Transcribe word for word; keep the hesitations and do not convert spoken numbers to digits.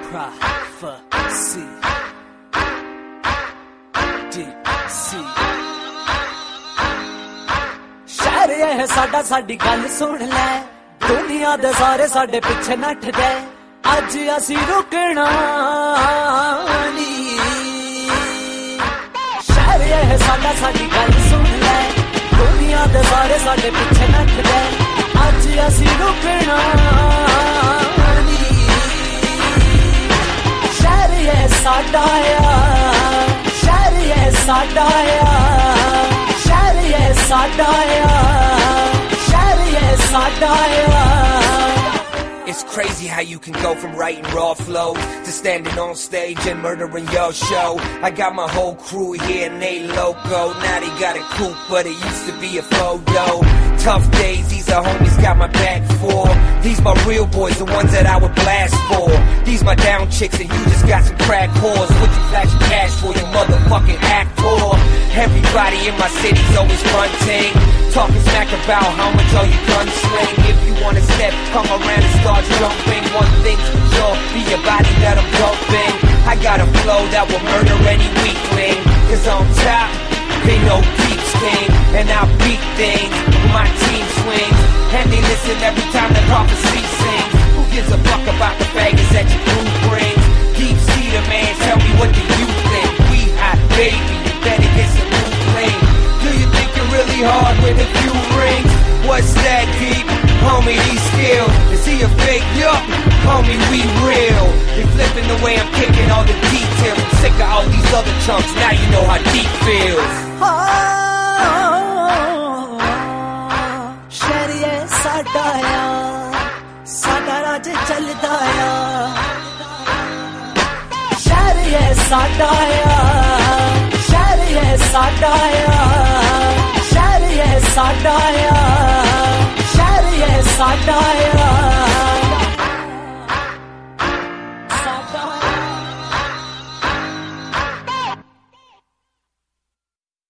Prophecy D C शहर है साडा साडी गल सुन लै दुनिया दे सारे साडे पिछे नठ गए अज असी रुकना नहीं शहर है साडा साडी गल सुन लै दुनिया दे सारे साडे पिछे नठ गए अज असी रुकना नहीं शहर है साडा शहर है साडा शहर है साडा शहर है साडा It's crazy how you can go from writing raw flows to standing on stage and murdering your show. I got my whole crew here and they loco. Now they got a coupe, but it used to be a photo. Tough days, these are homies got my back for. These my real boys, the ones that I would blast for. These my down chicks and you just got some crack whores. What you flashing cash for, you motherfucking actor? Everybody in my city's always fronting, talking smack about how much all you gun sling. If you wanna step, come around and start jumping. One thing's for sure, be your body that I'm dumping. I got a flow that will murder any weakling. Cause on top, they know Peeps King. And I'll beat things when my team swings. And they listen every time the prophecy sings. Who gives a fuck about the faggots that your crew brings? Deep sea the man, tell me what do you think? We hot baby, you better get some new bling. Do you think you're really hard with a few rings? What's that deep? Homie, he's skilled. Is he a fake? Yup. Homie, we real. They flipping the way I'm kicking all the details. I'm sick of all these other chunks, now you know how deep feels. शहर है साडा साडा राज चलदा शहर है साडा शहर है साडा शहर है साडा